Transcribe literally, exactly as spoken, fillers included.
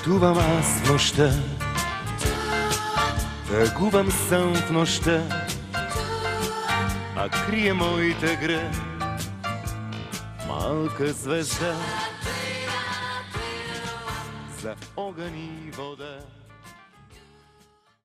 Пътувам аз в нощта, тъгувам сън в нощта, а крие моята гръ малка звезда за огън и вода.